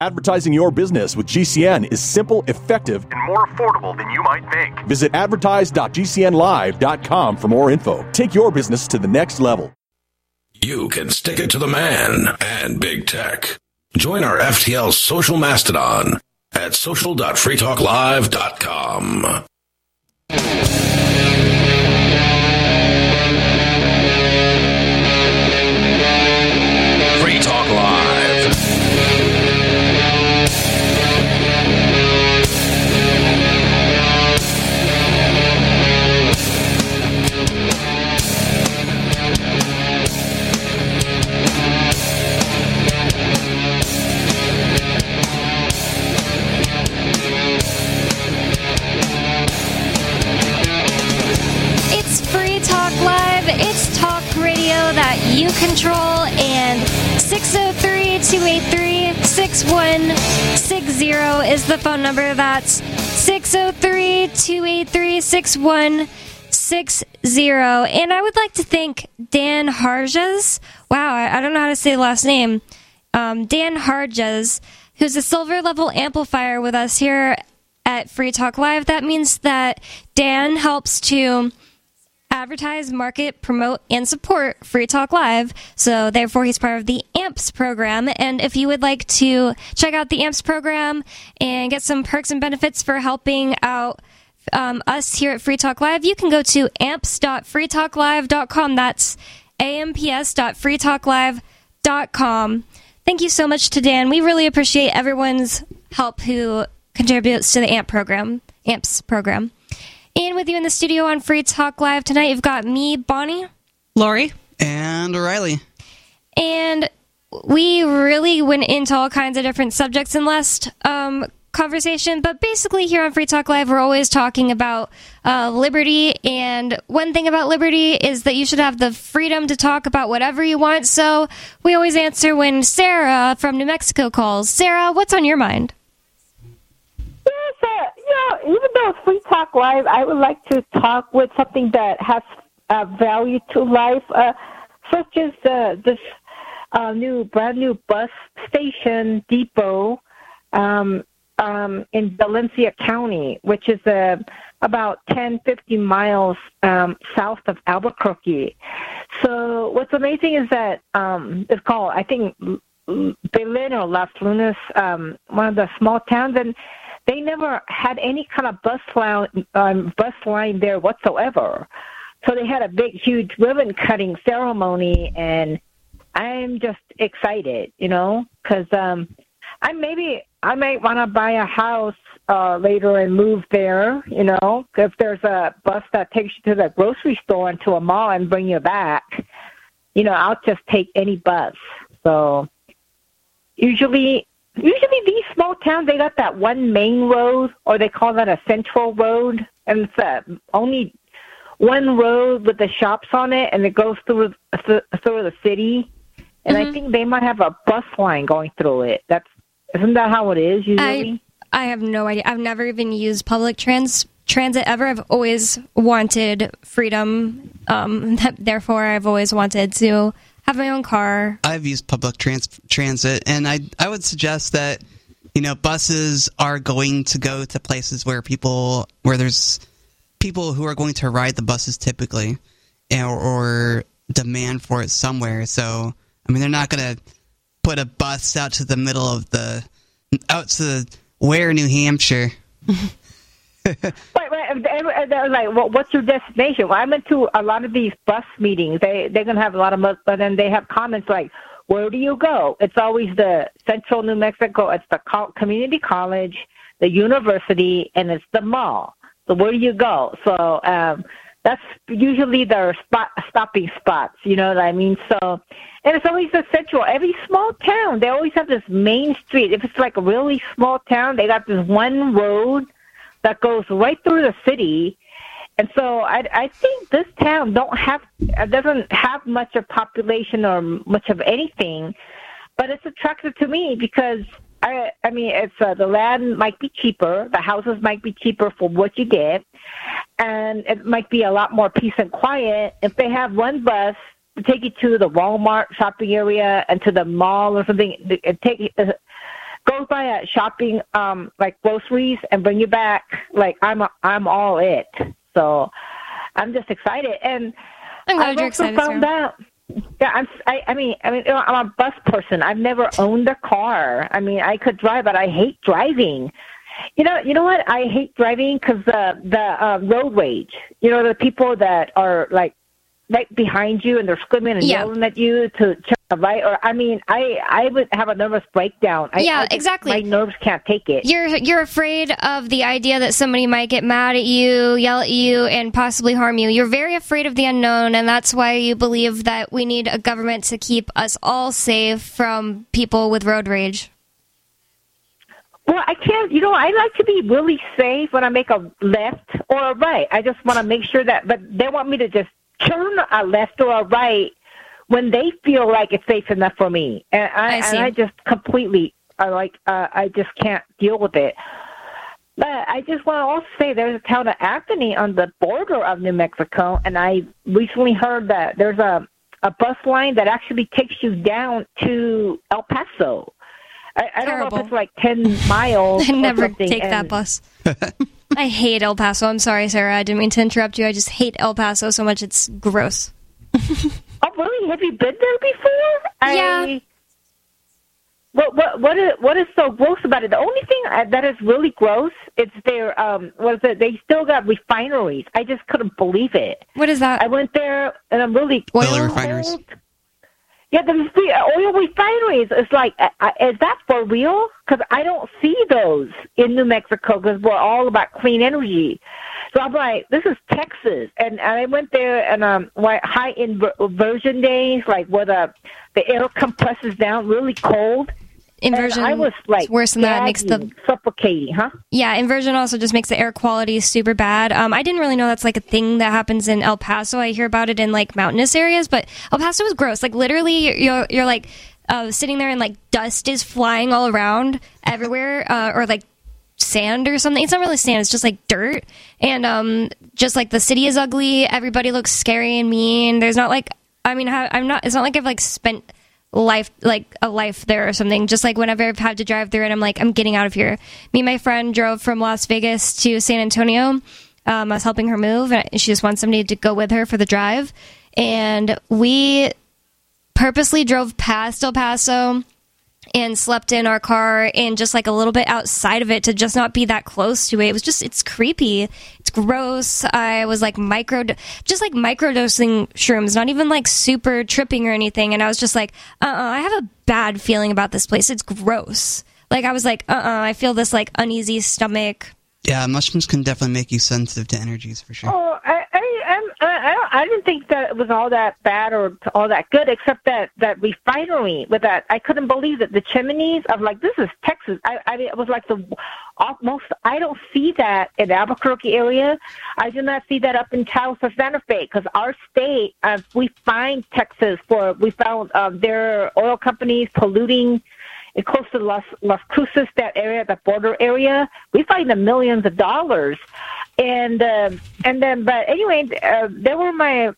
Advertising your business with GCN is simple, effective, and more affordable than you might think. Visit advertise.gcnlive.com for more info. Take your business to the next level. You can stick it to the man and big tech. Join our FTL social mastodon at social.freetalklive.com. Free Talk Live. It's talk radio that you control, and 603-283-6160 is the phone number. That's 603-283-6160. And I would like to thank Dan Harjas. Wow, I don't know how to say the last name. Dan Harjas, who's a silver level amplifier with us here at Free Talk Live. That means that Dan helps to advertise, market, promote, and support Free Talk Live. So therefore, he's part of the AMPS program. And if you would like to check out the AMPS program and get some perks and benefits for helping out us here at Free Talk Live, you can go to amps.freetalklive.com. That's amps.freetalklive.com. Thank you so much to Dan. We really appreciate everyone's help who contributes to the AMPS program. And with you in the studio on Free Talk Live tonight, you've got me, Bonnie, Lori, and Riley. And we really went into all kinds of different subjects in last conversation. But basically here on Free Talk Live, we're always talking about liberty. And one thing about liberty is that you should have the freedom to talk about whatever you want. So we always answer when Sarah from New Mexico calls. Sarah, what's on your mind? Even though it's Free Talk Live, I would like to talk with something that has value to life, such as this brand new bus station depot in Valencia County, which is about 10-15 miles south of Albuquerque. So what's amazing is that it's called, I think, Belén or Las Lunas, one of the small towns, and they never had any kind of bus line there whatsoever. So they had a big, huge ribbon-cutting ceremony, and I'm just excited, because I might want to buy a house later and move there, if there's a bus that takes you to the grocery store and to a mall and bring you back, I'll just take any bus. So usually these small towns, they got that one main road, or they call that a central road, and it's only one road with the shops on it, and it goes through the city. And I think they might have a bus line going through it. Isn't that how it is usually? I have no idea. I've never even used public transit ever. I've always wanted freedom. Therefore, I've always wanted to have my own car. I've used public transit, and I would suggest that, buses are going to go to places where there's people who are going to ride the buses typically, or demand for it somewhere. So, they're not going to put a bus out to the middle of out to Ware, New Hampshire. They're like, well, what's your destination? Well, I went to a lot of these bus meetings. They're going to have a lot of, but then they have comments like, where do you go? It's always the central New Mexico. It's the community college, the university, and it's the mall. So where do you go? So that's usually their stopping spots. You know what I mean? So, and it's always the central. Every small town, they always have this main street. If it's like a really small town, they got this one road that goes right through the city. And so I think this town doesn't have much of population or much of anything, but it's attractive to me because it's the land might be cheaper, the houses might be cheaper for what you get, and it might be a lot more peace and quiet if they have one bus to take you to the Walmart shopping area and to the mall or something. goes by at shopping, like groceries, and bring you back. Like I'm all it. So I'm just excited, and I'm glad I've you're also excited, found Sarah. out. Yeah, I mean, you know, I'm a bus person. I've never owned a car. I mean, I could drive, but I hate driving. You know what? I hate driving because the road rage. You know, the people that are like right behind you and they're screaming and yelling at you to turn right. Or I mean, I would have a nervous breakdown. Exactly. My nerves can't take it. You're afraid of the idea that somebody might get mad at you, yell at you, and possibly harm you. You're very afraid of the unknown, and that's why you believe that we need a government to keep us all safe from people with road rage. Well, I can't, you know, I like to be really safe when I make a left or a right. I just want to make sure that, but they want me to just turn a left or a right when they feel like it's safe enough for me. And I just completely, I just can't deal with it. But I just want to also say there's a town of Anthony on the border of New Mexico, and I recently heard that there's a bus line that actually takes you down to El Paso. I don't know if it's like 10 miles. I never or take that bus. I hate El Paso. I'm sorry, Sarah. I didn't mean to interrupt you. I just hate El Paso so much. It's gross. Oh, really? Have you been there before? Yeah. What is so gross about it? The only thing that is really gross is their they still got refineries. I just couldn't believe it. What is that? I went there and I'm really Oil refineries. Yeah, the oil refineries. It's like, is that for real? Because I don't see those in New Mexico because we're all about clean energy. So I'm like, this is Texas. And I went there and high inversion days, like where the air compresses down really cold. Inversion, and I was like, worse than that. It makes suffocating, huh? Yeah, inversion also just makes the air quality super bad. I didn't really know that's like a thing that happens in El Paso. I hear about it in like mountainous areas, but El Paso is gross. Like literally, you're like sitting there and like dust is flying all around everywhere, or like sand or something. It's not really sand; it's just like dirt, and just like the city is ugly. Everybody looks scary and mean. There's not like, I mean, it's not like I've like spent a life there or something. Just like whenever I've had to drive through it, I'm like, I'm getting out of here. Me and my friend drove from Las Vegas to San Antonio. I was helping her move, and she just wants somebody to go with her for the drive. And we purposely drove past El Paso and slept in our car and just like a little bit outside of it to just not be that close to it. It was just, it's creepy. It's gross. I was like microdosing shrooms, not even like super tripping or anything. And I was just like, I have a bad feeling about this place. It's gross. Like I was like, I feel this like uneasy stomach. Yeah, mushrooms can definitely make you sensitive to energies for sure. Oh, I didn't think that it was all that bad or all that good, except that refinery with that. I couldn't believe that the chimneys. I'm like, this is Texas. I mean, it was like the almost. I don't see that in Albuquerque area. I do not see that up in Taos or Santa Fe because our state. We find Texas we found their oil companies polluting. It's close to Las Cruces, that area, that border area. We find the millions of dollars. And then, but anyway, there were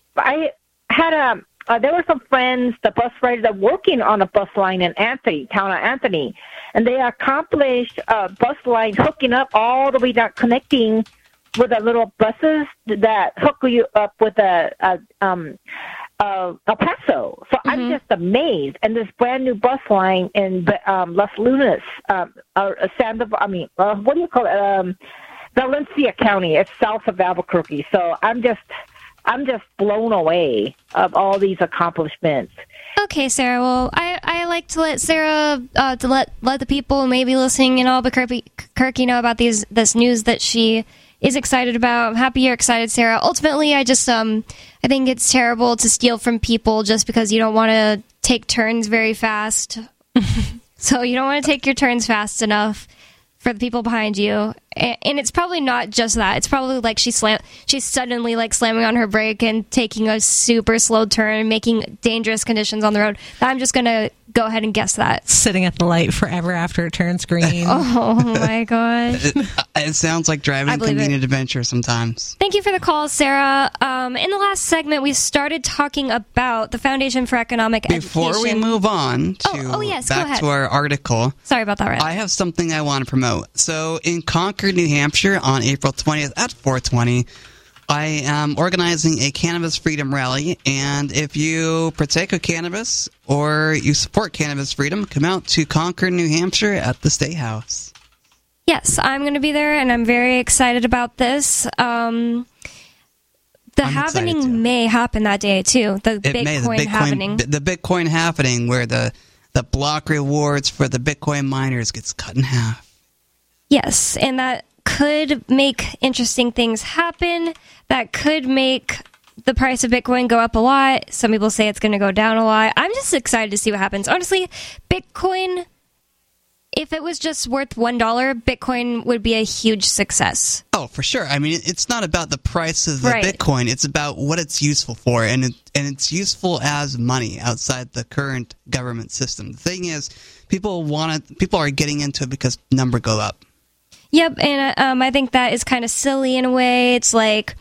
some friends, the bus riders that were working on a bus line in town of Anthony, and they accomplished a bus line hooking up all the way down, connecting with the little buses that hook you up with El Paso. So I'm just amazed. And this brand new bus line in Las Lunas, what do you call it? Valencia County. It's south of Albuquerque. So I'm just blown away of all these accomplishments. Okay, Sarah. Well, I like to let Sarah to let the people maybe listening in Albuquerque know about this news that she is excited about. I'm happy you're excited, Sarah. Ultimately, I think it's terrible to steal from people just because you don't want to take turns very fast. So you don't want to take your turns fast enough for the people behind you. And it's probably not just that. It's probably like she's suddenly like slamming on her brake and taking a super slow turn and making dangerous conditions on the road. I'm just going to go ahead and guess that. Sitting at the light forever after it turns green. Oh my gosh. It sounds like driving I a believe convenient adventure sometimes. Thank you for the call, Sarah. In the last segment, we started talking about the Foundation for Economic Education. Before we move on to yes, go back ahead. to our article, Sorry about that, Ryan. I have something I want to promote. So in Concord, New Hampshire, on April 20th at 4:20, I am organizing a cannabis freedom rally, and if you partake of cannabis or you support cannabis freedom, come out to Concord, New Hampshire at the State House. Yes, I'm going to be there, and I'm very excited about this. The happening too. may happen that day, too. The Bitcoin happening. The Bitcoin happening, where the block rewards for the Bitcoin miners gets cut in half. Yes, and that could make interesting things happen. That could make the price of Bitcoin go up a lot. Some people say it's going to go down a lot. I'm just excited to see what happens. Honestly, Bitcoin, if it was just worth $1, Bitcoin would be a huge success. Oh, for sure. I mean, it's not about the price of the Right. Bitcoin. It's about what it's useful for, and it's useful as money outside the current government system. The thing is, people are getting into it because number go up. Yep, and I think that is kind of silly in a way. It's like,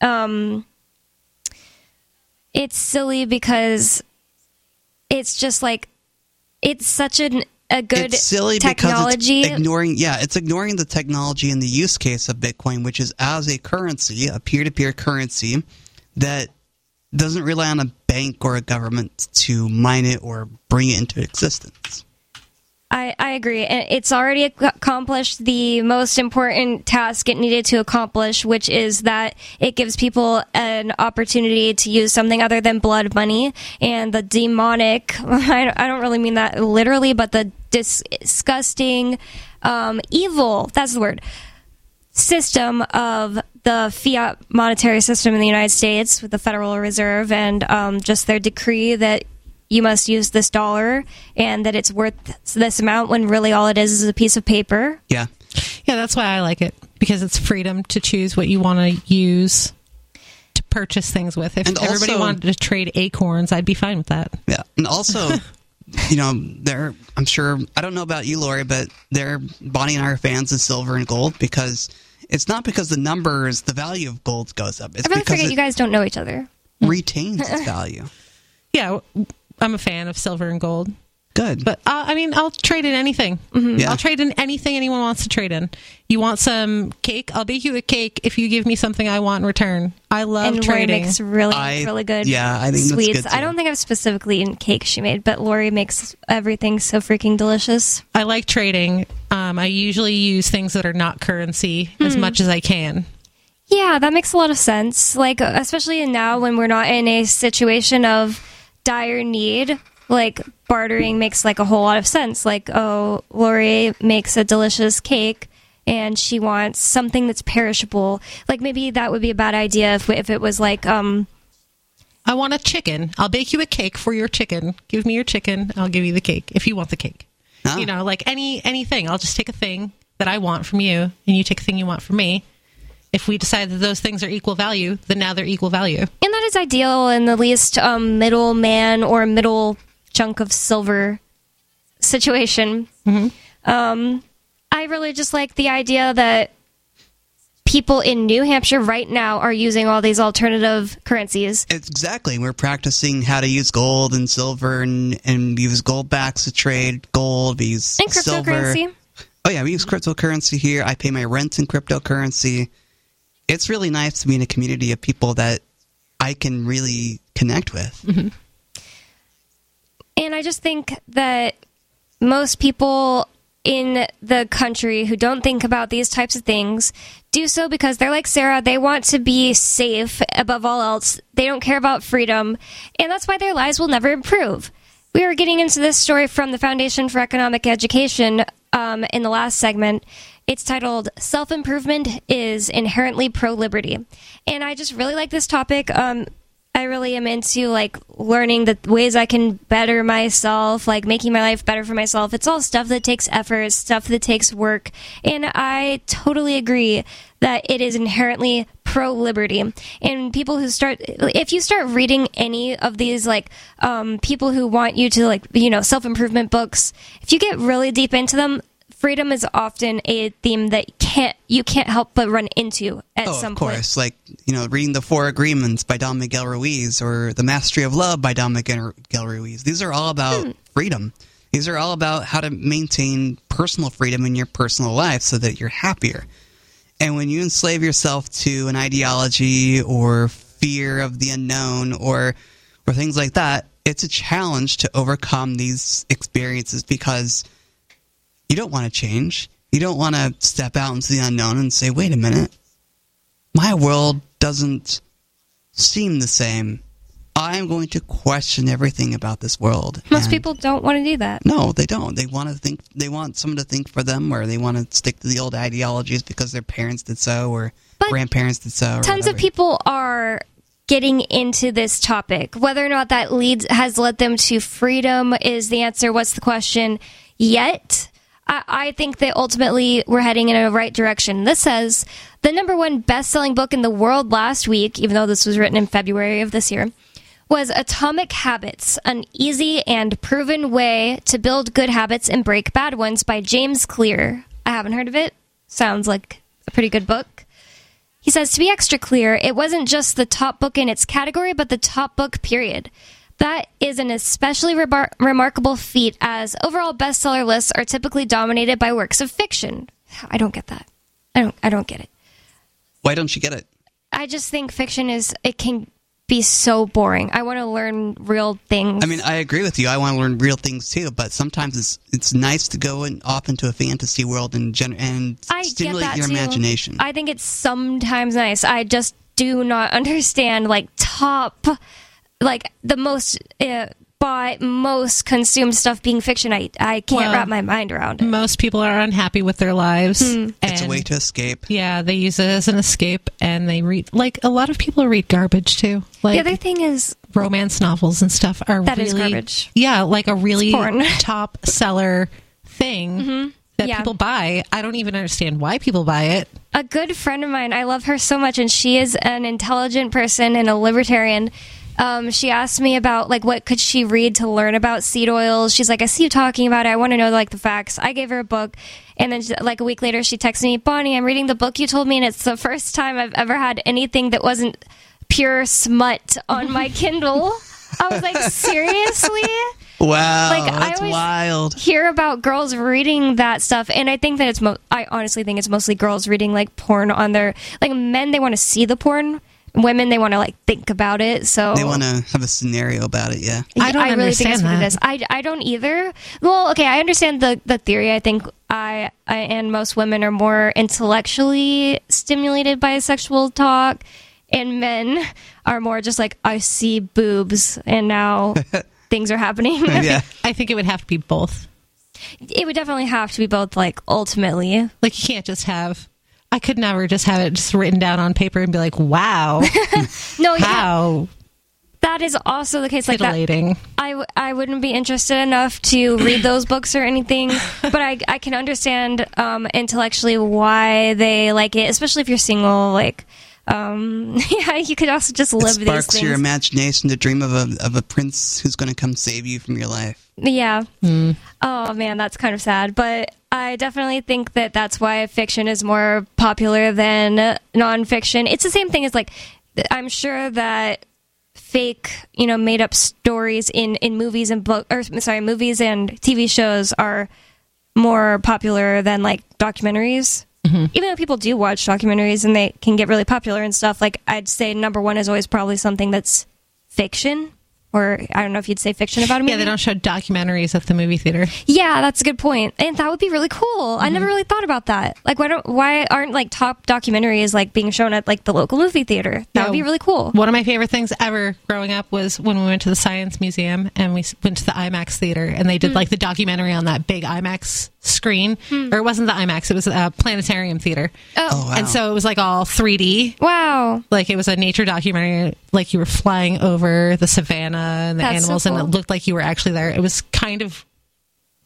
it's silly because it's just like, it's such a good It's silly technology. because it's ignoring the technology and the use case of Bitcoin, which is as a currency, a peer-to-peer currency that doesn't rely on a bank or a government to mine it or bring it into existence. I agree. And it's already accomplished the most important task it needed to accomplish, which is that it gives people an opportunity to use something other than blood money. And the demonic, I don't really mean that literally, but the disgusting, evil, that's the word, system of the fiat monetary system in the United States with the Federal Reserve and just their decree that you must use this dollar and that it's worth this amount when really all it is a piece of paper. Yeah. Yeah, that's why I like it, because it's freedom to choose what you want to use to purchase things with. If everybody wanted to trade acorns, I'd be fine with that. Yeah. And also, I'm sure, I don't know about you, Lori, but Bonnie and I are fans of silver and gold because it's not because the value of gold goes up. It's I really because forget you guys don't know each other. retains its value. Yeah, I'm a fan of silver and gold. Good. But, I'll trade in anything. Mm-hmm. Yeah. I'll trade in anything anyone wants to trade in. You want some cake? I'll bake you a cake if you give me something I want in return. I love trading. Lori makes really good I think sweets. That's good too. I don't think I've specifically eaten cake she made, but Lori makes everything so freaking delicious. I like trading. I usually use things that are not currency as much as I can. Yeah, that makes a lot of sense. Like, especially now when we're not in a situation of dire need, like bartering makes like a whole lot of sense. Like, oh, Lori makes a delicious cake and she wants something that's perishable. Like, maybe that would be a bad idea if it was like, I want a chicken. I'll bake you a cake for your chicken. Give me your chicken. I'll give you the cake if you want the cake. Oh. Like anything. I'll just take a thing that I want from you and you take a thing you want from me. If we decide that those things are equal value, then now they're equal value. And that is ideal in the least middleman or middle chunk of silver situation. Mm-hmm. I really just like the idea that people in New Hampshire right now are using all these alternative currencies. Exactly. We're practicing how to use gold and silver and use gold backs to trade gold. We use and cryptocurrency. Silver. Oh, yeah. We use cryptocurrency here. I pay my rent in cryptocurrency. It's really nice to be in a community of people that I can really connect with. Mm-hmm. And I just think that most people in the country who don't think about these types of things do so because they're like Sarah. They want to be safe above all else. They don't care about freedom. And that's why their lives will never improve. We were getting into this story from the Foundation for Economic Education in the last segment. It's titled, Self-Improvement is Inherently Pro-Liberty. And I just really like this topic. I really am into, like, learning the ways I can better myself, like, making my life better for myself. It's all stuff that takes effort, stuff that takes work. And I totally agree that it is inherently pro-liberty. And people who if you start reading any of these, like, people who want you to, like, self-improvement books, if you get really deep into them, freedom is often a theme that you can't help but run into at some point. Of course. Like, reading The Four Agreements by Don Miguel Ruiz or The Mastery of Love by Don Miguel Ruiz. These are all about freedom. These are all about how to maintain personal freedom in your personal life so that you're happier. And when you enslave yourself to an ideology or fear of the unknown or things like that, it's a challenge to overcome these experiences because you don't want to change. You don't want to step out into the unknown and say, wait a minute, my world doesn't seem the same. I'm going to question everything about this world. Most people don't want to do that. No, they don't. They want to think. They want someone to think for them, or they want to stick to the old ideologies because their parents did so, or grandparents did so. Tons of people are getting into this topic. Whether or not that has led them to freedom is the answer. What's the question? Yet, I think that ultimately we're heading in a right direction. This says the #1 best-selling book in the world last week, even though this was written in February of this year, was Atomic Habits, an easy and proven way to build good habits and break bad ones by James Clear. I haven't heard of it. Sounds like a pretty good book. He says, to be extra clear, it wasn't just the top book in its category, but the top book, period. That is an especially remarkable feat, as overall bestseller lists are typically dominated by works of fiction. I don't get that. I don't get it. Why don't you get it? I just think fiction it can be so boring. I want to learn real things. I mean, I agree with you. I want to learn real things too, but sometimes it's nice to go off into a fantasy world and stimulate your imagination. I think it's sometimes nice. I just do not understand the most consumed stuff being fiction. I can't wrap my mind around it. Most people are unhappy with their lives. It's a way to escape. Yeah, they use it as an escape, and they read, like, a lot of people read garbage too. Like, the other thing is romance novels and stuff are that really, is garbage. Yeah, like a really top seller thing that people buy. I don't even understand why people buy it. A good friend of mine, I love her so much, and she is an intelligent person and a libertarian. She asked me about, like, what could she read to learn about seed oils. She's like, I see you talking about it. I want to know, like, the facts. I gave her a book, and then, like, a week later, she texted me, Bonnie, I'm reading the book you told me, and it's the first time I've ever had anything that wasn't pure smut on my Kindle. I was like, seriously? Wow, like, that's wild. Hear about girls reading that stuff, and I think that I honestly think it's mostly girls reading, like, porn on their, like, men, they want to see the porn. Women, they want to, like, think about it, so... They want to have a scenario about it, yeah. I really think that's what it is. I don't either. Well, okay, I understand the theory. I think I and most women are more intellectually stimulated by sexual talk, and men are more just like, I see boobs, and now things are happening. Yeah. I think it would have to be both. It would definitely have to be both, like, ultimately. Like, you can't just have... I could never just have it just written down on paper and be like, wow. No, how? That is also the case. Titillating. Like that, I wouldn't be interested enough to read those books or anything, but I can understand intellectually why they like it, especially if you're single. Like, yeah, you could also just live these things. It sparks your imagination to dream of a prince who's going to come save you from your life. Yeah. Oh, man, that's kind of sad. But I definitely think that that's why fiction is more popular than nonfiction. It's the same thing as, like, I'm sure that fake, made up stories in movies and movies and TV shows are more popular than, like, documentaries. Mm-hmm. Even though people do watch documentaries and they can get really popular and stuff, like, I'd say #1 is always probably something that's fiction. Or I don't know if you'd say fiction about a movie. Yeah, they don't show documentaries at the movie theater. Yeah, that's a good point. And that would be really cool. I never really thought about that. Like, why aren't, like, top documentaries, like, being shown at, like, the local movie theater? That would be really cool. One of my favorite things ever growing up was when we went to the Science Museum and we went to the IMAX theater and they did like the documentary on that big IMAX screen. Or it wasn't the IMAX, it was a planetarium theater. Oh, wow. And so it was like all 3D. Wow. Like, it was a nature documentary, like you were flying over the savannah and the animals, so cool. And it looked like you were actually there. It was kind of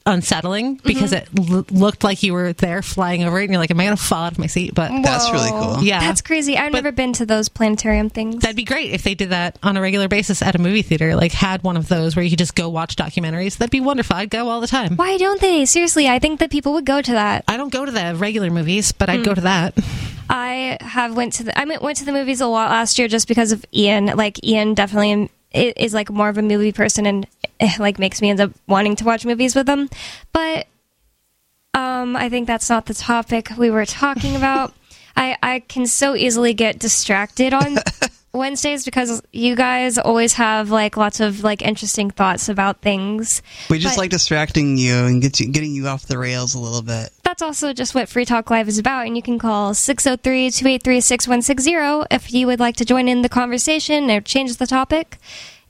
unsettling because it looked like you were there flying over it, and you're like, am I going to fall out of my seat? But that's really cool. Yeah, that's crazy. I've never been to those planetarium things. That'd be great if they did that on a regular basis at a movie theater, like had one of those where you could just go watch documentaries. That'd be wonderful. I'd go all the time. Why don't they? Seriously, I think that people would go to that. I don't go to the regular movies, but I'd go to that. I went to the movies a lot last year just because of Ian. Like, Ian definitely is like more of a movie person, and like makes me end up wanting to watch movies with him. But I think that's not the topic we were talking about. I can so easily get distracted on Wednesdays because you guys always have like lots of like interesting thoughts about things. We just like distracting you and getting you off the rails a little bit. That's also just what Free Talk Live is about, and you can call 603-283-6160 if you would like to join in the conversation or change the topic.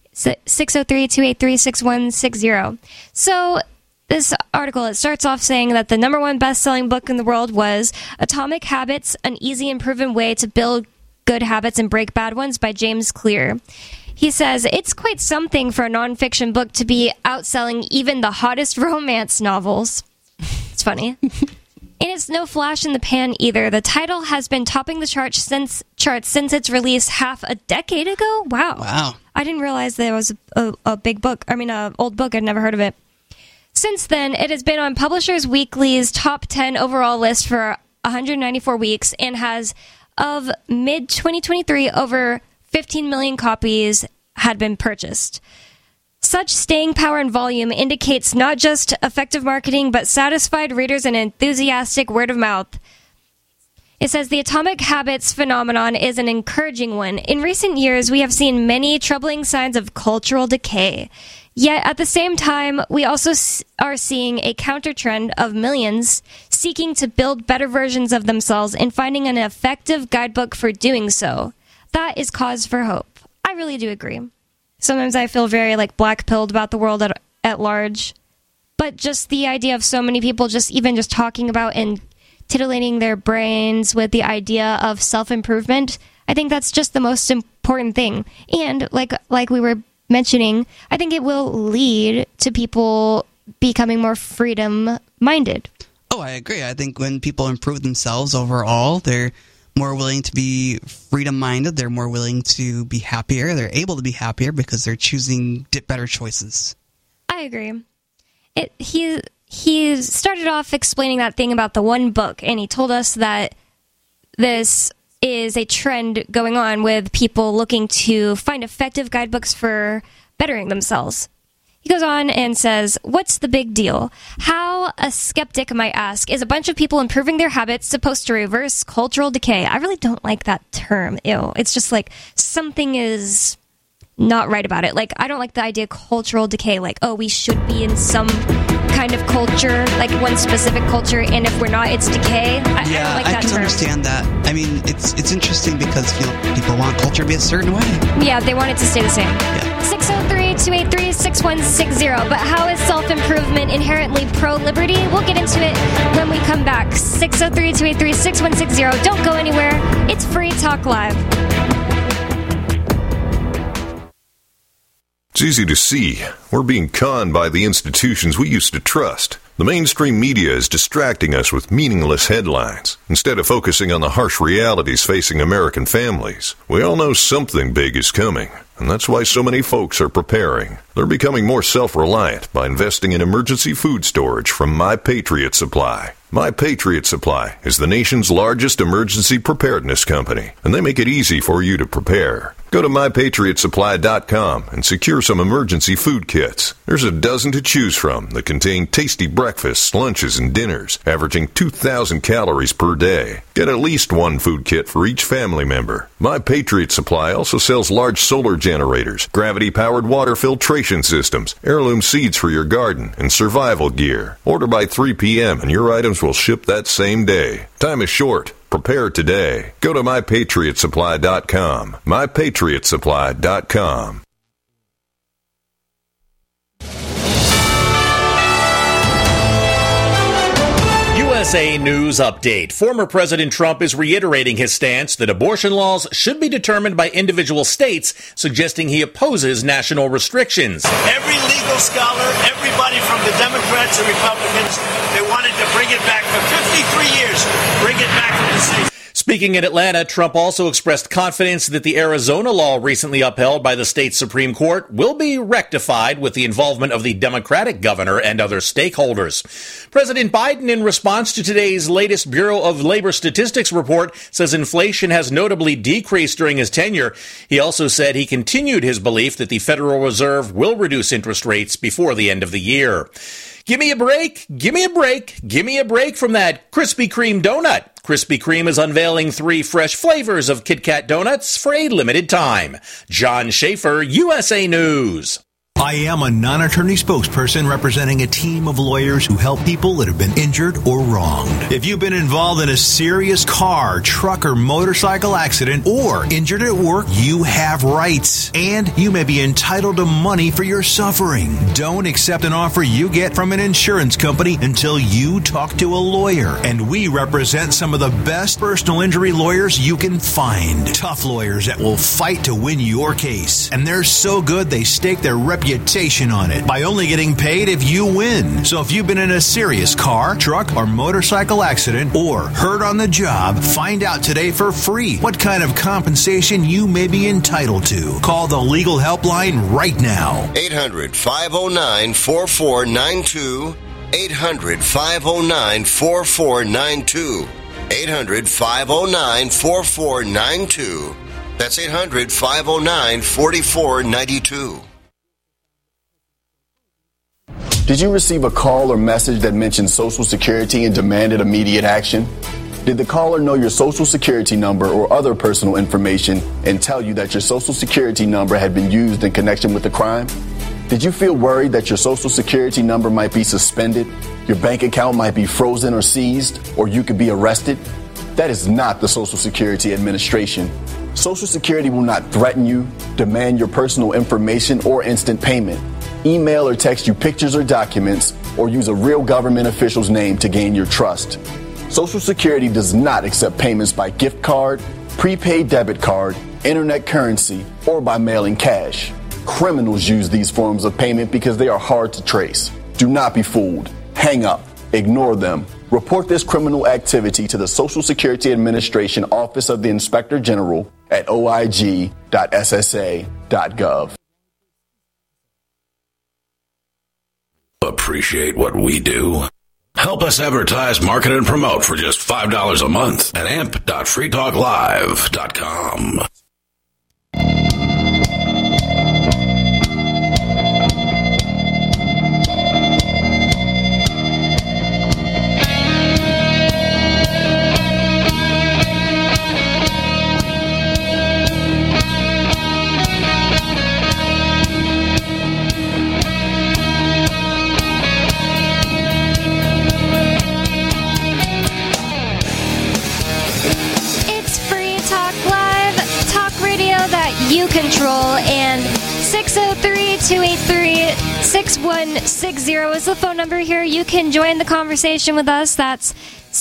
603-283-6160. So this article, it starts off saying that the #1 best-selling book in the world was Atomic Habits, An Easy and Proven Way to Build Good Habits and Break Bad Ones by James Clear. He says, it's quite something for a nonfiction book to be outselling even the hottest romance novels. It's funny. And it's no flash in the pan either. The title has been topping the charts since its release half a decade ago. Wow. I didn't realize there was a big book. I mean, an old book. I'd never heard of it. Since then, it has been on Publishers Weekly's top 10 overall list for 194 weeks and has, of mid-2023, over 15 million copies had been purchased. Such staying power and volume indicates not just effective marketing, but satisfied readers and enthusiastic word of mouth. It says the Atomic Habits phenomenon is an encouraging one. In recent years, we have seen many troubling signs of cultural decay. Yet, at the same time, we also are seeing a counter-trend of millions seeking to build better versions of themselves and finding an effective guidebook for doing so. That is cause for hope. I really do agree. Sometimes I feel very like black-pilled about the world at large. But just the idea of so many people just talking about and titillating their brains with the idea of self-improvement, I think that's just the most important thing. And like we were mentioning, I think it will lead to people becoming more freedom-minded. Oh, I agree. I think when people improve themselves overall, they're more willing to be freedom-minded. They're more willing to be happier. They're able to be happier because they're choosing better choices. I agree. He started off explaining that thing about the one book, and he told us that this is a trend going on with people looking to find effective guidebooks for bettering themselves. He goes on and says, what's the big deal? How, a skeptic might ask, is a bunch of people improving their habits supposed to reverse cultural decay? I really don't like that term. Ew. It's just like something is not right about it. Like, I don't like the idea of cultural decay. Like, oh, we should be in some kind of culture, like one specific culture, and if we're not, it's decay. I don't like that can term. Understand that. I mean, it's interesting because people want culture to be a certain way. Yeah, they want it to stay the same. Yeah. 603-283-6160. But how is self-improvement inherently pro-liberty? We'll get into it when we come back. 603-283-6160. Don't go anywhere. It's Free Talk Live. It's easy to see. We're being conned by the institutions we used to trust. The mainstream media is distracting us with meaningless headlines instead of focusing on the harsh realities facing American families. We all know something big is coming, and that's why so many folks are preparing. They're becoming more self-reliant by investing in emergency food storage from My Patriot Supply. My Patriot Supply is the nation's largest emergency preparedness company, and they make it easy for you to prepare. Go to MyPatriotSupply.com and secure some emergency food kits. There's a dozen to choose from that contain tasty breakfasts, lunches, and dinners, averaging 2,000 calories per day. Get at least one food kit for each family member. My Patriot Supply also sells large solar generators, gravity-powered water filtration systems, heirloom seeds for your garden, and survival gear. Order by 3 p.m. and your items will ship that same day. Time is short. Prepare today. Go to MyPatriotSupply.com. MyPatriotSupply.com. USA News Update. Former President Trump is reiterating his stance that abortion laws should be determined by individual states, suggesting he opposes national restrictions. Every legal scholar, everybody from the Democrats and Republicans, they wanted to bring it back for 53 years, bring it back to the states. Speaking in Atlanta, Trump also expressed confidence that the Arizona law recently upheld by the state Supreme Court will be rectified with the involvement of the Democratic governor and other stakeholders. President Biden, in response to today's latest Bureau of Labor Statistics report, says inflation has notably decreased during his tenure. He also said he continued his belief that the Federal Reserve will reduce interest rates before the end of the year. Give me a break, give me a break, give me a break from that Krispy Kreme donut. Krispy Kreme is unveiling 3 fresh flavors of Kit Kat donuts for a limited time. John Schaefer, USA News. I am a non-attorney spokesperson representing a team of lawyers who help people that have been injured or wronged. If you've been involved in a serious car, truck, or motorcycle accident or injured at work, you have rights, and you may be entitled to money for your suffering. Don't accept an offer you get from an insurance company until you talk to a lawyer. And we represent some of the best personal injury lawyers you can find. Tough lawyers that will fight to win your case. And they're so good they stake their reputation on it by only getting paid if you win. So if you've been in a serious car, truck, or motorcycle accident or hurt on the job, find out today for free what kind of compensation you may be entitled to. Call the legal helpline right now. 800-509-4492. 800-509-4492. 800-509-4492. That's 800-509-4492. Did you receive a call or message that mentioned Social Security and demanded immediate action? Did the caller know your Social Security number or other personal information and tell you that your Social Security number had been used in connection with the crime? Did you feel worried that your Social Security number might be suspended, your bank account might be frozen or seized, or you could be arrested? That is not the Social Security Administration. Social Security will not threaten you, demand your personal information, or instant payment. Email or text you pictures or documents, or use a real government official's name to gain your trust. Social Security does not accept payments by gift card, prepaid debit card, internet currency, or by mailing cash. Criminals use these forms of payment because they are hard to trace. Do not be fooled. Hang up. Ignore them. Report this criminal activity to the Social Security Administration Office of the Inspector General at oig.ssa.gov. Appreciate what we do? Help us advertise, market, and promote for just $5 a month at amp.freetalklive.com. You control, and 603-283-6160 is the phone number here. You can join the conversation with us. That's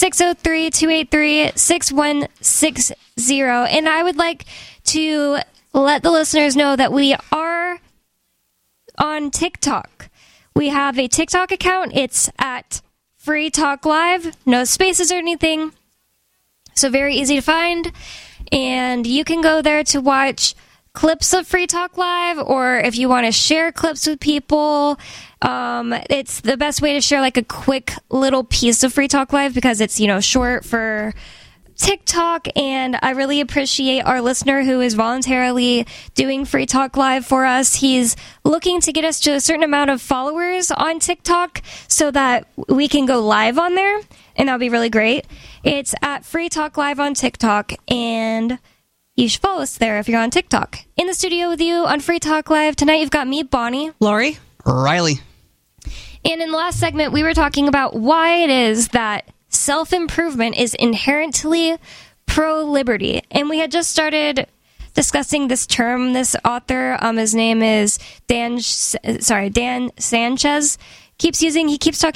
603-283-6160. And I would like to let the listeners know that we are on TikTok. We have a TikTok account. It's at Free Talk Live. No spaces or anything. So very easy to find. And you can go there to watch clips of Free Talk Live, or if you want to share clips with people, it's the best way to share like a quick little piece of Free Talk Live because it's, short for TikTok. And I really appreciate our listener who is voluntarily doing Free Talk Live for us. He's looking to get us to a certain amount of followers on TikTok so that we can go live on there, and that'll be really great. It's at Free Talk Live on TikTok, and you should follow us there if you're on TikTok. In the studio with you on Free Talk Live tonight, you've got me, Bonnie. Lori. Riley. And in the last segment, we were talking about why it is that self-improvement is inherently pro-liberty. And we had just started discussing this term. This author, his name is Dan Sanchez, he keeps talking about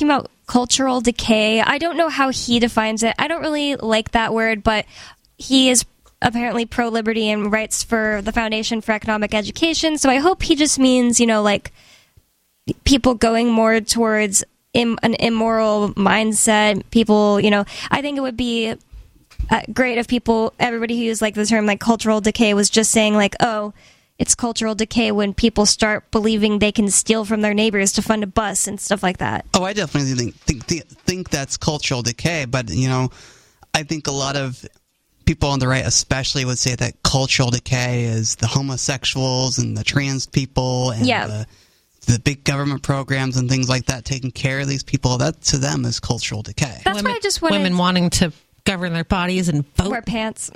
cultural decay. I don't know how he defines it. I don't really like that word, but he is apparently pro-liberty and writes for the Foundation for Economic Education. So I hope he just means, like people going more towards an immoral mindset. People, I think it would be great if everybody who used like the term like cultural decay was just saying like, oh, it's cultural decay when people start believing they can steal from their neighbors to fund a bus and stuff like that. Oh, I definitely think that's cultural decay, but I think a lot of people on the right especially would say that cultural decay is the homosexuals and the trans people and the big government programs and things like that taking care of these people. That to them is cultural decay. That's why I just wanted women wanting to govern their bodies and vote. Wear pants.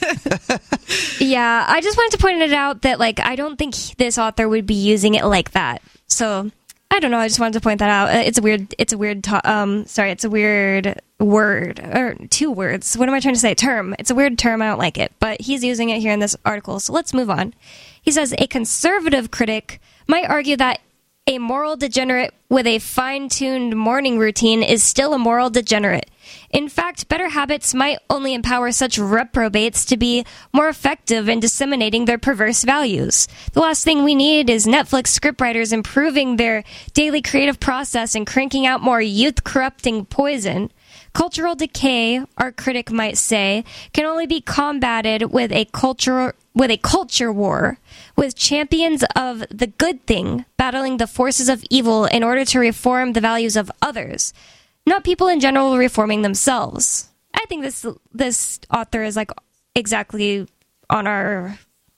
Yeah, I just wanted to point it out that like I don't think this author would be using it like that. So I don't know. I just wanted to point that out. It's a weird word or two words. What am I trying to say? Term. It's a weird term. I don't like it, but he's using it here in this article. So let's move on. He says a conservative critic might argue that a moral degenerate with a fine-tuned morning routine is still a moral degenerate. In fact, better habits might only empower such reprobates to be more effective in disseminating their perverse values. The last thing we need is Netflix scriptwriters improving their daily creative process and cranking out more youth-corrupting poison. Cultural decay, our critic might say, can only be combated with a culture war, with champions of the good thing battling the forces of evil in order to reform the values of others, not people in general reforming themselves. I think this author is like exactly on our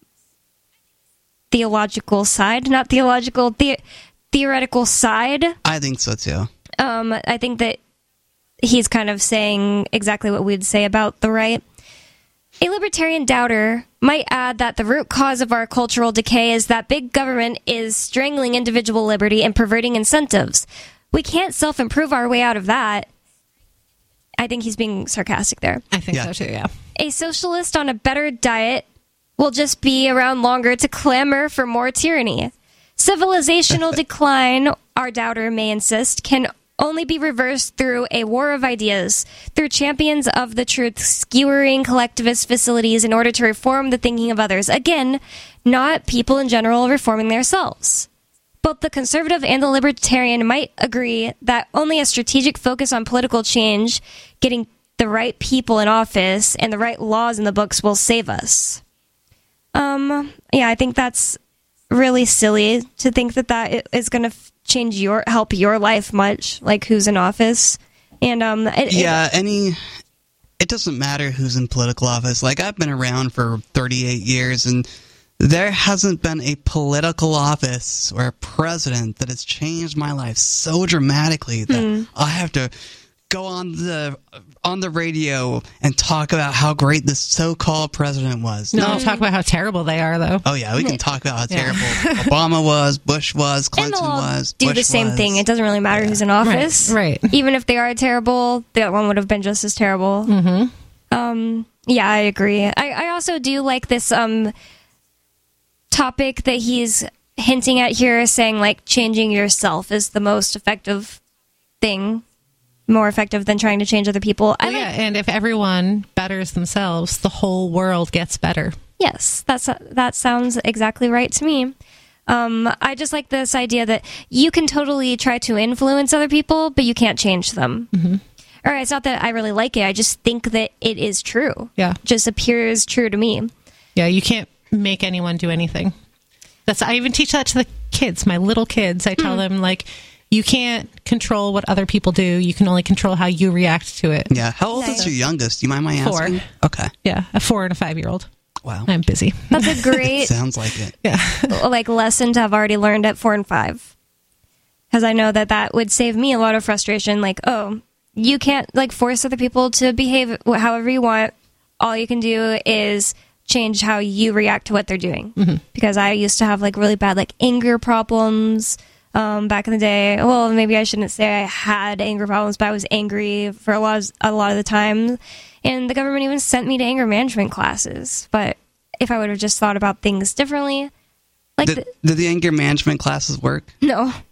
theological side, not theological, theoretical side. I think so too. I think that he's kind of saying exactly what we'd say about the right. A libertarian doubter might add that the root cause of our cultural decay is that big government is strangling individual liberty and perverting incentives. We can't self-improve our way out of that. I think he's being sarcastic there. I think so too, yeah. A socialist on a better diet will just be around longer to clamor for more tyranny. Civilizational decline, our doubter may insist, can only be reversed through a war of ideas, through champions of the truth skewering collectivist facilities in order to reform the thinking of others. Again, not people in general reforming themselves. Both the conservative and the libertarian might agree that only a strategic focus on political change, getting the right people in office, and the right laws in the books will save us. I think that's really silly to think that is going to help your life much, like who's in office. And it doesn't matter who's in political office. Like I've been around for 38 years and there hasn't been a political office or a president that has changed my life so dramatically that I have to go on the radio and talk about how great this so-called president was. No, talk about how terrible they are, though. Oh, yeah, we can talk about how terrible Obama was, Bush was, Clinton was, do the same thing. It doesn't really matter who's in office. Right. Even if they are terrible, that one would have been just as terrible. Mm-hmm. I agree. I also do like this topic that he's hinting at here, saying, like, changing yourself is the most effective thing. More effective than trying to change other people. And if everyone betters themselves, the whole world gets better. Yes, that sounds exactly right to me. I just like this idea that you can totally try to influence other people, but you can't change them. Mm-hmm. All right, it's not that I really like it. I just think that it is true. Yeah. Just appears true to me. Yeah, you can't make anyone do anything. I even teach that to the kids, my little kids. I tell them, like, you can't control what other people do. You can only control how you react to it. Yeah. How old is your youngest? Do you mind my asking? 4. Okay. Yeah, a 4 and a 5-year-old. Wow. I'm busy. That's a great sounds like it. Yeah. like lesson to have already learned at 4 and 5. Because I know that would save me a lot of frustration. Like, oh, you can't like force other people to behave however you want. All you can do is change how you react to what they're doing. Mm-hmm. Because I used to have like really bad like anger problems. Back in the day, well, maybe I shouldn't say I had anger problems, but I was angry for a lot of the time. And the government even sent me to anger management classes. But if I would have just thought about things differently, like did the anger management classes work? No.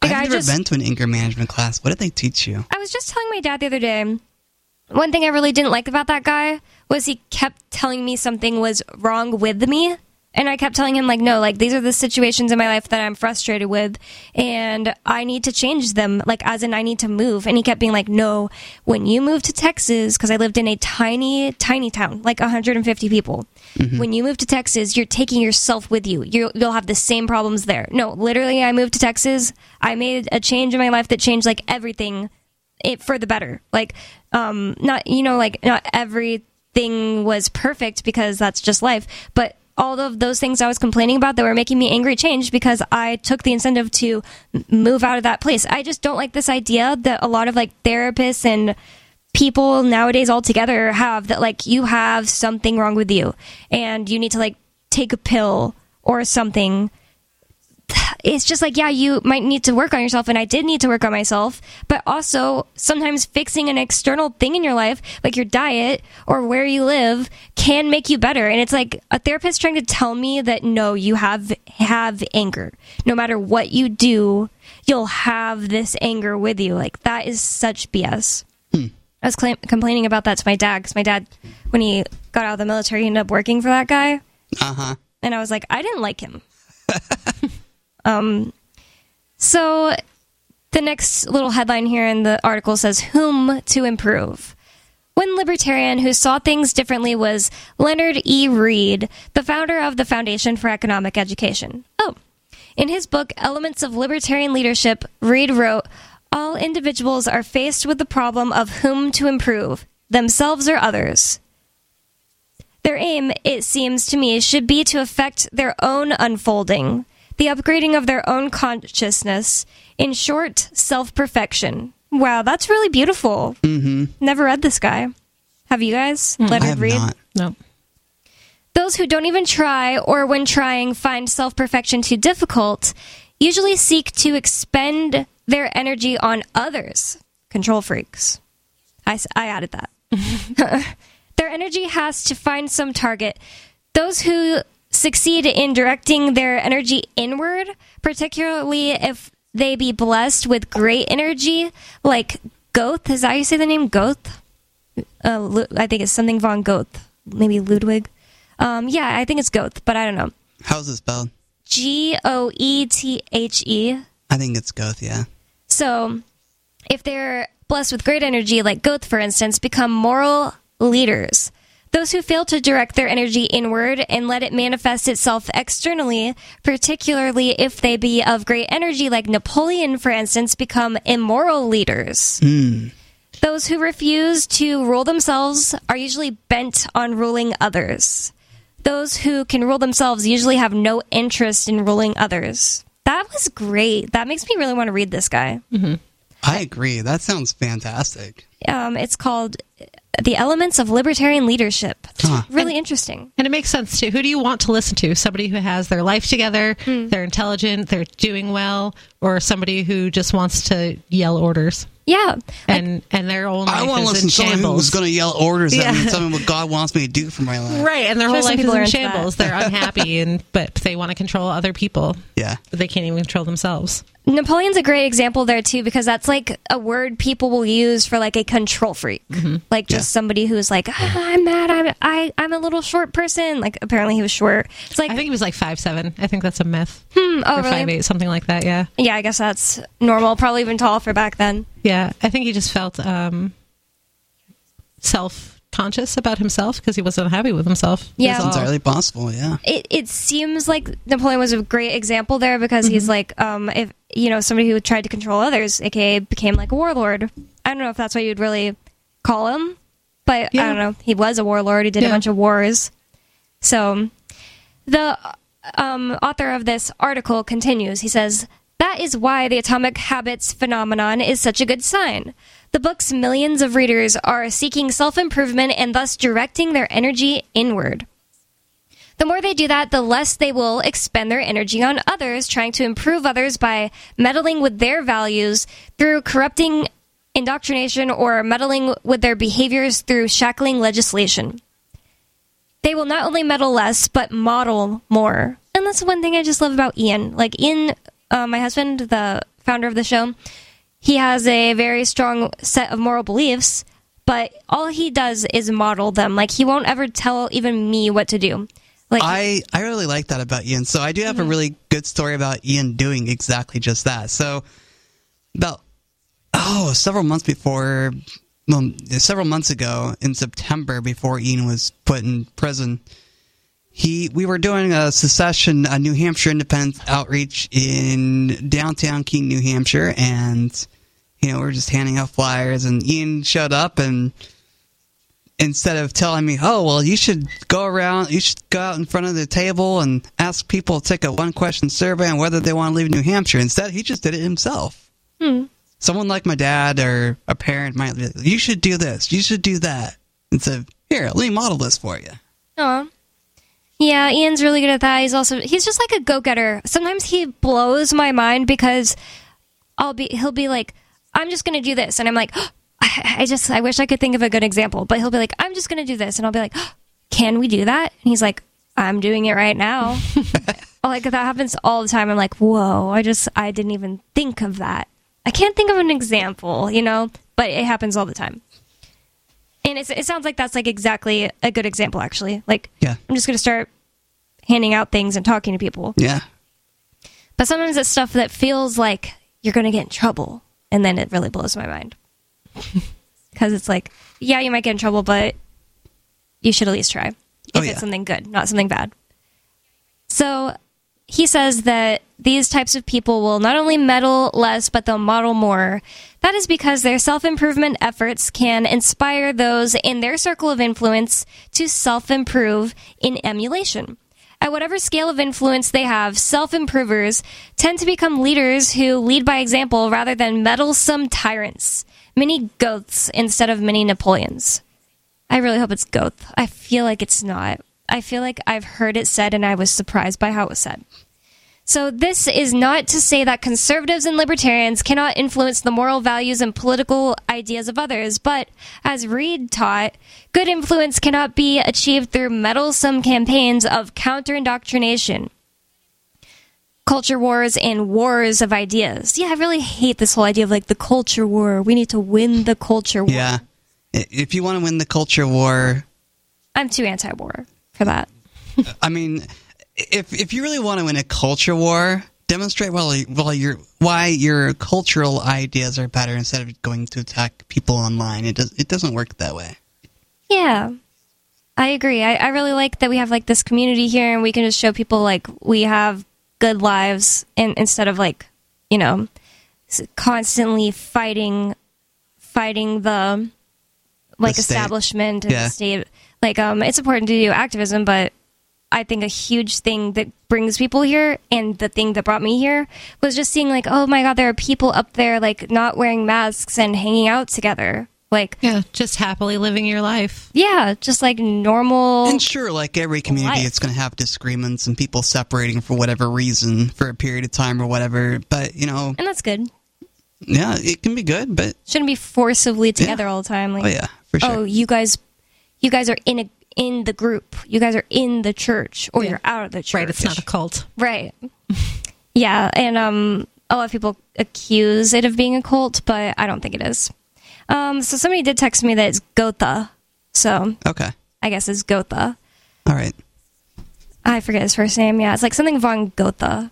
I've never been to an anger management class. What did they teach you? I was just telling my dad the other day, one thing I really didn't like about that guy was he kept telling me something was wrong with me. And I kept telling him, like, no, like, these are the situations in my life that I'm frustrated with, and I need to change them, like, as in I need to move. And he kept being like, no, when you move to Texas, because I lived in a tiny, tiny town, like 150 people. Mm-hmm. When you move to Texas, you're taking yourself with you. You'll have the same problems there. No, literally, I moved to Texas. I made a change in my life that changed, like, everything for the better. Like, not everything was perfect because that's just life, but all of those things I was complaining about that were making me angry changed because I took the incentive to move out of that place. I just don't like this idea that a lot of like therapists and people nowadays altogether have, that like you have something wrong with you and you need to like take a pill or something. It's just like, yeah, you might need to work on yourself, and I did need to work on myself, but also sometimes fixing an external thing in your life, like your diet or where you live, can make you better. And it's like a therapist trying to tell me that, no, you have anger. No matter what you do, you'll have this anger with you. Like, that is such BS. I was complaining about that to my dad, because my dad, when he got out of the military, he ended up working for that guy. Uh-huh. And I was like, I didn't like him. So the next little headline here in the article says, whom to improve. One libertarian who saw things differently was Leonard E. Read, the founder of the Foundation for Economic Education. In his book, Elements of Libertarian Leadership, Read wrote, all individuals are faced with the problem of whom to improve, themselves or others. Their aim, it seems to me, should be to affect their own unfolding, the upgrading of their own consciousness, in short, self-perfection. Wow, that's really beautiful. Mm-hmm. Never read this guy. Have you guys? Leonard Read? Not. No. Those who don't even try, or when trying find self-perfection too difficult, usually seek to expend their energy on others. Control freaks. I added that. Their energy has to find some target. Those who succeed in directing their energy inward, particularly if they be blessed with great energy, like Goethe. Is that how you say the name? Goethe? I think it's something von Goethe. Maybe Ludwig. Yeah, I think it's Goethe, but I don't know. How's it spelled? Goethe. I think it's Goethe, yeah. So, if they're blessed with great energy, like Goethe, for instance, become moral leaders. Those who fail to direct their energy inward and let it manifest itself externally, particularly if they be of great energy, like Napoleon, for instance, become immoral leaders. Those who refuse to rule themselves are usually bent on ruling others. Those who can rule themselves usually have no interest in ruling others. That was great. That makes me really want to read this guy. Mm-hmm. I agree. That sounds fantastic. It's called The Elements of Libertarian Leadership. Really interesting. And it makes sense, too. Who do you want to listen to? Somebody who has their life together, they're intelligent, they're doing well, or somebody who just wants to yell orders? Yeah. And their own life I want to listen to someone who's going to yell orders at me and tell me what God wants me to do for my life. Right, and their whole life is in shambles. They're unhappy, but they want to control other people. Yeah. But they can't even control themselves. Napoleon's a great example there, too, because that's like a word people will use for like a control freak. Mm-hmm. Like just somebody who's like, I'm mad, I'm a little short person. Like apparently he was short. It's like, I think he was like 5'7". I think that's a myth. Oh, or really? 5'8", something like that, yeah. Yeah, I guess that's normal. Probably even tall for back then. Yeah, I think he just felt self-conscious about himself because he wasn't happy with himself. Yeah. That's entirely possible, yeah. It seems like Napoleon was a great example there because he's like, if somebody who tried to control others, aka became like a warlord. I don't know if that's what you'd really call him, but I don't know. He was a warlord. He did a bunch of wars. So the author of this article continues. He says, that is why the atomic habits phenomenon is such a good sign. The book's millions of readers are seeking self-improvement and thus directing their energy inward. The more they do that, the less they will expend their energy on others, trying to improve others by meddling with their values through corrupting indoctrination or meddling with their behaviors through shackling legislation. They will not only meddle less, but model more. And that's one thing I just love about Ian. Like Ian, my husband, the founder of the show. He has a very strong set of moral beliefs, but all he does is model them. Like, he won't ever tell even me what to do. Like, I really like that about Ian. So I do have a really good story about Ian doing exactly just that. So about several months ago in September, before Ian was put in prison, we were doing a secession, a New Hampshire independence outreach in downtown Keene, New Hampshire, and we were just handing out flyers, and Ian showed up, and instead of telling me, oh, well, you should go out in front of the table and ask people to take a one-question survey on whether they want to leave New Hampshire. Instead, he just did it himself. Someone like my dad or a parent might be like, you should do this, you should do that. And said, here, let me model this for you. Aw. Yeah, Ian's really good at that. He's just like a go-getter. Sometimes he blows my mind because he'll be like, I'm just going to do this. And I'm like, oh, I wish I could think of a good example. But he'll be like, I'm just going to do this. And I'll be like, oh, can we do that? And he's like, I'm doing it right now. Like, that happens all the time. I'm like, whoa, I didn't even think of that. I can't think of an example, but it happens all the time. And it sounds like that's like exactly a good example, actually. Like, yeah. I'm just going to start handing out things and talking to people. Yeah. But sometimes it's stuff that feels like you're going to get in trouble. And then it really blows my mind. Because it's like, yeah, you might get in trouble, but you should at least try. If it's something good, not something bad. So he says that these types of people will not only meddle less, but they'll model more. That is because their self-improvement efforts can inspire those in their circle of influence to self-improve in emulation. At whatever scale of influence they have, self-improvers tend to become leaders who lead by example rather than meddlesome tyrants. Mini Goeths instead of mini Napoleons. I really hope it's Goeth. I feel like it's not. I feel like I've heard it said and I was surprised by how it was said. So this is not to say that conservatives and libertarians cannot influence the moral values and political ideas of others, but as Reed taught, good influence cannot be achieved through meddlesome campaigns of counter-indoctrination, culture wars, and wars of ideas. Yeah, I really hate this whole idea of like the culture war. We need to win the culture war. Yeah. If you want to win the culture war... I'm too anti-war for that. I mean... If you really want to win a culture war, demonstrate why your cultural ideas are better instead of going to attack people online. It doesn't work that way. Yeah, I agree. I really like that we have like this community here, and we can just show people like we have good lives, and instead of like constantly fighting the establishment and the state. Like it's important to do activism, but I think a huge thing that brings people here, and the thing that brought me here, was just seeing like, oh my God, there are people up there like not wearing masks and hanging out together. Like, yeah, just happily living your life. Yeah, just like normal. And sure, like every community, it's going to have disagreements and people separating for whatever reason for a period of time or whatever. But, And that's good. Yeah, it can be good, but... Shouldn't be forcibly together all the time. Like, oh, yeah, for sure. Oh, you guys are in the group. You guys are in the church, or you're out of the church. Right, it's not a cult. Right. Yeah, and a lot of people accuse it of being a cult, but I don't think it is. So somebody did text me that it's Goethe. So okay, I guess it's Goethe. All right. I forget his first name. Yeah, it's like something von Goethe.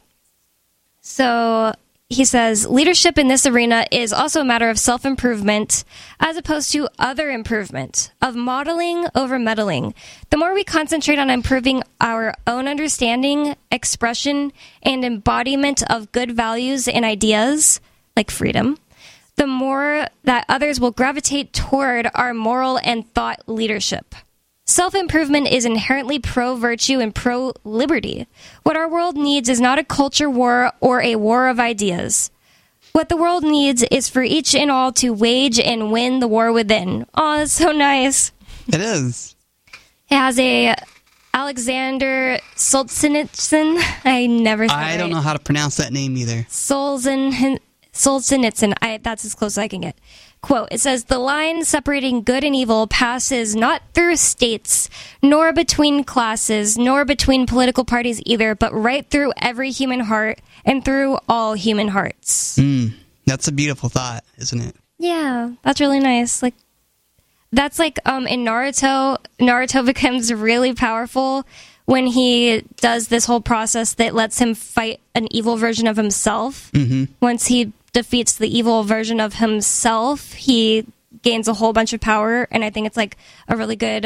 So he says, leadership in this arena is also a matter of self-improvement as opposed to other improvement, of modeling over meddling. The more we concentrate on improving our own understanding, expression, and embodiment of good values and ideas, like freedom, the more that others will gravitate toward our moral and thought leadership. Self-improvement is inherently pro-virtue and pro-liberty. What our world needs is not a culture war or a war of ideas. What the world needs is for each and all to wage and win the war within. Oh, that's so nice. It is. It has a Alexander Solzhenitsyn. I don't know how to pronounce that name either. Solzhenitsyn. That's as close as I can get. Quote, it says, the line separating good and evil passes not through states, nor between classes, nor between political parties either, but right through every human heart and through all human hearts. That's a beautiful thought, isn't it? Yeah, that's really nice. Like, that's like in Naruto becomes really powerful when he does this whole process that lets him fight an evil version of himself. Once he defeats the evil version of himself, he gains a whole bunch of power, and I think it's like a really good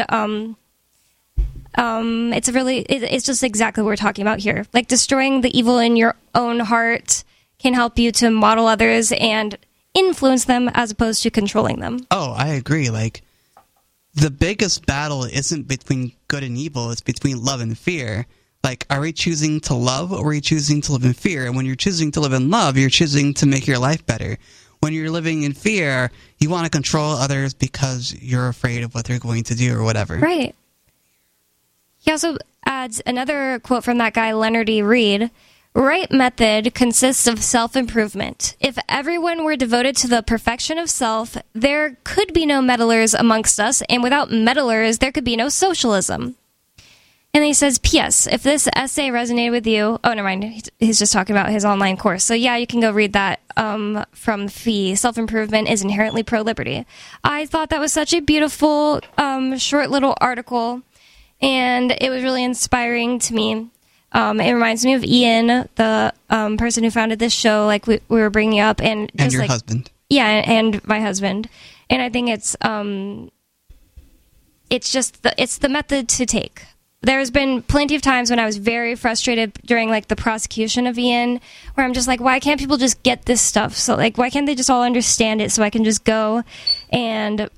it's just exactly what we're talking about here. Like, destroying the evil in your own heart can help you to model others and influence them as opposed to controlling them. Oh, I agree. Like, the biggest battle isn't between good and evil, it's between love and fear. Like, are we choosing to love, or are we choosing to live in fear? And when you're choosing to live in love, you're choosing to make your life better. When you're living in fear, you want to control others because you're afraid of what they're going to do or whatever. Right. He also adds another quote from that guy, Leonard E. Reed. Right method consists of self-improvement. If everyone were devoted to the perfection of self, there could be no meddlers amongst us, and without meddlers, there could be no socialism. And he says, P.S., if this essay resonated with you... Oh, never mind. He's just talking about his online course. So, yeah, you can go read that from Fee. Self-improvement is inherently pro-liberty. I thought that was such a beautiful, short little article, and it was really inspiring to me. It reminds me of Ian, the person who founded this show, like we were bringing up. And just your like, husband. Yeah, and my husband. And I think it's the method to take. There's been plenty of times when I was very frustrated during, like, the prosecution of Ian, where I'm just like, why can't people just get this stuff? So, like, why can't they just all understand it so I can just go and,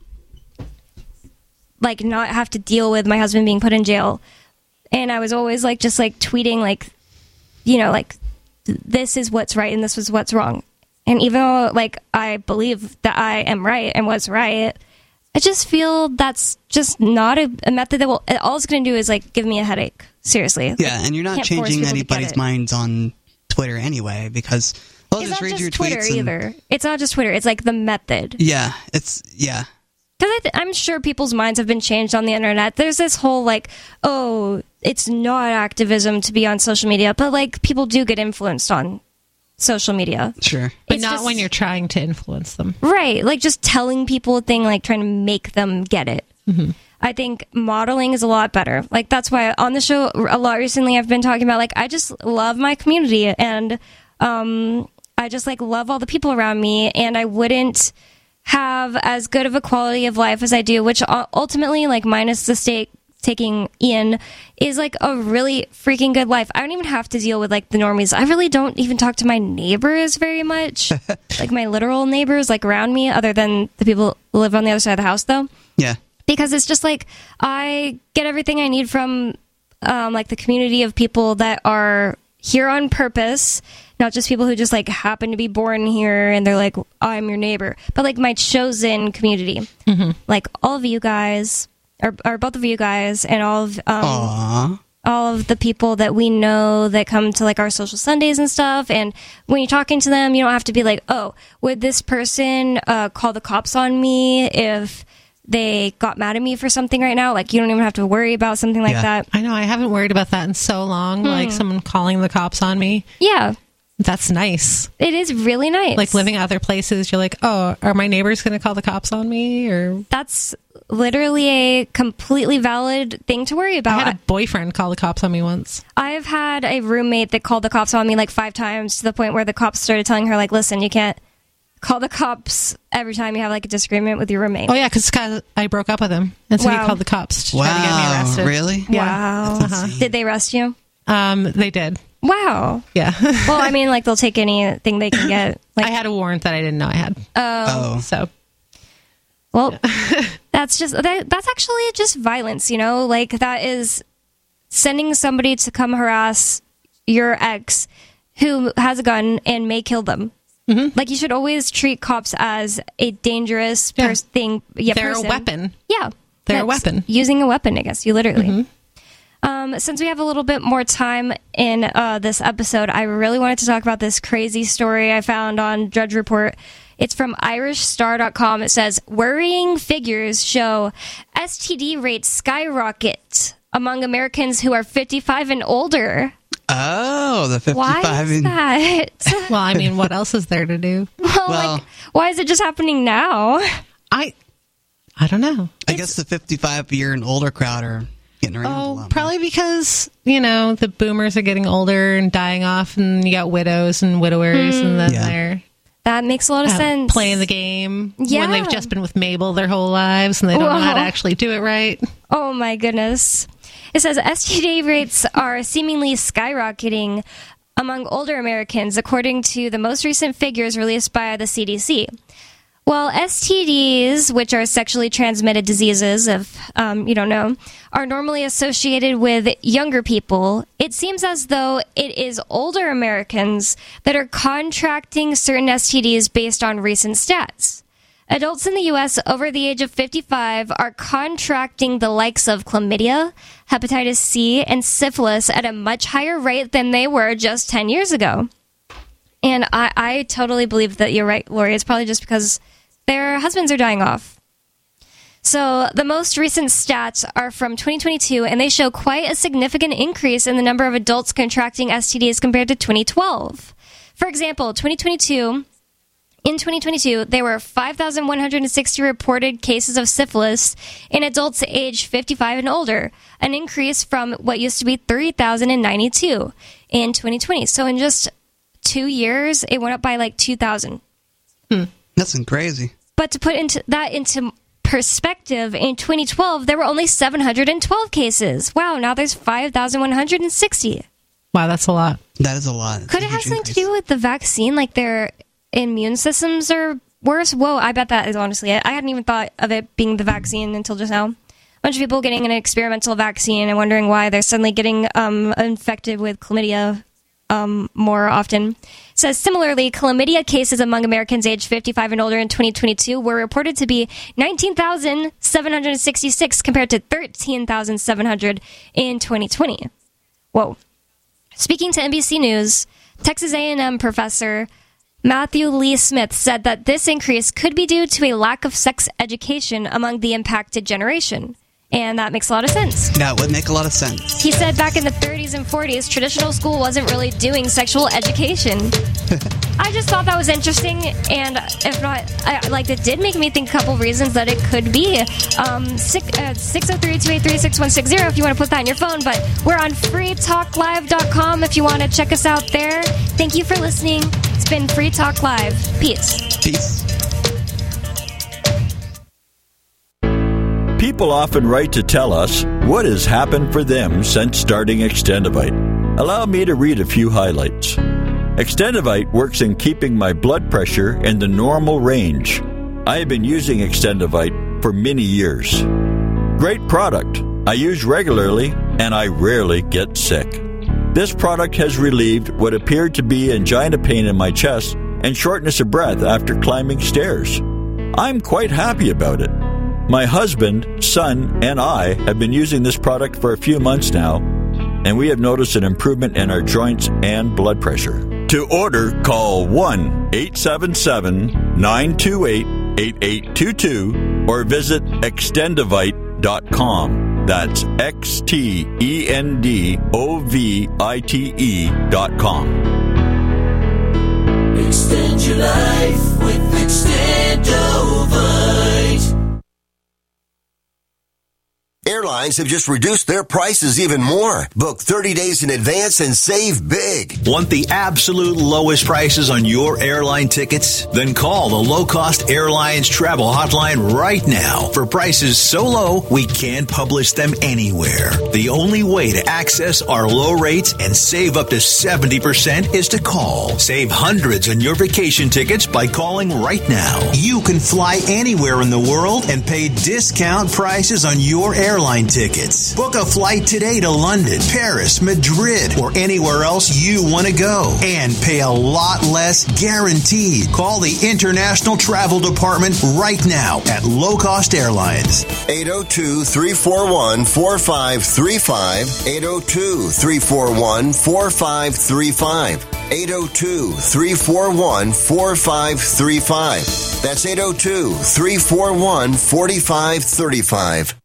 like, not have to deal with my husband being put in jail? And I was always, like, just, like, tweeting, like, you know, like, this is what's right and this is what's wrong. And even though, like, I believe that I am right and was right, I just feel that's just not a method that will... All it's going to do is, like, give me a headache. Seriously. Yeah, and you're not changing anybody's minds on Twitter anyway, because... Well, it's just not read just your Twitter tweets either. It's not just Twitter. It's, like, the method. Yeah, it's... Yeah. Because I'm sure people's minds have been changed on the internet. There's this whole, like, oh, it's not activism to be on social media, but, like, people do get influenced on social media. Sure. But It's not just- when you're trying to influence them. Right. Like, just telling people a thing, like, trying to make them get it. Mm-hmm. I think modeling is a lot better. Like, that's why on the show a lot recently I've been talking about, like, I just love my community, and I just, like, love all the people around me, and I wouldn't have as good of a quality of life as I do, which ultimately, like, minus the state taking Ian, is, like, a really freaking good life. I don't even have to deal with, like, the normies. I really don't even talk to my neighbors very much, like, my literal neighbors, like, around me, other than the people who live on the other side of the house, though. Yeah. Because it's just, like, I get everything I need from, like, the community of people that are here on purpose, not just people who just, like, happen to be born here and they're like, I'm your neighbor, but, like, my chosen community. Mm-hmm. Like, all of you guys, or both of you guys, and all of the people that we know that come to, like, our social Sundays and stuff. And when you're talking to them, you don't have to be like, oh, would this person call the cops on me if they got mad at me for something right now? Like, you don't even have to worry about something like that. I know. I haven't worried about that in so long. Like, someone calling the cops on me. Yeah. That's nice. It is really nice. Like, living other places, you're like, oh, are my neighbors going to call the cops on me? Or that's literally a completely valid thing to worry about. I had a boyfriend call the cops on me once. I've had a roommate that called the cops on me, like, 5 times, to the point where the cops started telling her, like, listen, you can't call the cops every time you have, like, a disagreement with your roommate. Oh, yeah, because I broke up with him. And so he called the cops to try to get me arrested. Really? Wow. Yeah. Did they arrest you? They did. Wow. Yeah. Well, I mean, like, they'll take anything they can get. Like, I had a warrant that I didn't know I had. Oh. So. Well, that's actually just violence, you know? Like, that is sending somebody to come harass your ex who has a gun and may kill them. Mm-hmm. Like, you should always treat cops as a dangerous thing. Yeah, they're person. a weapon. Yeah. They're a weapon. Using a weapon, I guess, you literally. Mm-hmm. Since we have a little bit more time in this episode, I really wanted to talk about this crazy story I found on Drudge Report. It's from irishstar.com. It says, worrying figures show STD rates skyrocket among Americans who are 55 and older. Oh, Oh, the 55. Why is that? Well, I mean, what else is there to do? Well, why is it just happening now? I don't know. I guess the 55-year and older crowd are getting around a lot. Probably because, the boomers are getting older and dying off, and you got widows and widowers, and then they're... That makes a lot of sense. Playing the game Yeah. when they've just been with Mabel their whole lives, and they don't know how to actually do it right. Oh, my goodness. It says STD rates are seemingly skyrocketing among older Americans, according to the most recent figures released by the CDC. Well, STDs, which are sexually transmitted diseases, if you don't know, are normally associated with younger people. It seems as though it is older Americans that are contracting certain STDs based on recent stats. Adults in the U.S. over the age of 55 are contracting the likes of chlamydia, hepatitis C, and syphilis at a much higher rate than they were just 10 years ago. And I totally believe that you're right, Lori. It's probably just because their husbands are dying off. So the most recent stats are from 2022, and they show quite a significant increase in the number of adults contracting STDs compared to 2012. For example, in 2022, there were 5,160 reported cases of syphilis in adults aged 55 and older, an increase from what used to be 3,092 in 2020. So in just 2 years, it went up by like 2,000. That's crazy. But to put that into perspective, in 2012, there were only 712 cases. Wow, now there's 5,160. Wow, that's a lot. That is a lot. Could it have something to do with the vaccine? Like their immune systems are worse? Whoa, I bet that is honestly it. I hadn't even thought of it being the vaccine until just now. A bunch of people getting an experimental vaccine and wondering why they're suddenly getting infected with chlamydia more often. It says, similarly, chlamydia cases among Americans aged 55 and older in 2022 were reported to be 19,766 compared to 13,700 in 2020. Whoa. Speaking to NBC News, Texas A&M professor Matthew Lee Smith said that this increase could be due to a lack of sex education among the impacted generation. And that makes a lot of sense. That would make a lot of sense. He said back in the 30s and 40s, traditional school wasn't really doing sexual education. I just thought that was interesting, and if not, it did make me think a couple reasons that it could be. 603-283-6160 if you want to put that on your phone, but we're on freetalklive.com if you want to check us out there. Thank you for listening. It's been Free Talk Live. Peace. Peace. People often write to tell us what has happened for them since starting Extendivite. Allow me to read a few highlights. Extendivite works in keeping my blood pressure in the normal range. I have been using Extendivite for many years. Great product. I use regularly and I rarely get sick. This product has relieved what appeared to be angina pain in my chest and shortness of breath after climbing stairs. I'm quite happy about it. My husband, son, and I have been using this product for a few months now, and we have noticed an improvement in our joints and blood pressure. To order, call 1-877-928-8822 or visit extendivite.com. That's XTENDOVITE.com. Extend your life with Extendovite. Airlines have just reduced their prices even more. Book 30 days in advance and save big. Want the absolute lowest prices on your airline tickets? Then call the Low Cost Airlines Travel Hotline right now for prices so low we can't publish them anywhere. The only way to access our low rates and save up to 70% is to call. Save hundreds on your vacation tickets by calling right now. You can fly anywhere in the world and pay discount prices on your airline tickets. Book a flight today to London, Paris, Madrid, or anywhere else you want to go and pay a lot less guaranteed. Call the International Travel Department right now at Low Cost Airlines. 802-341-4535. 802-341-4535. 802-341-4535. That's 802-341-4535.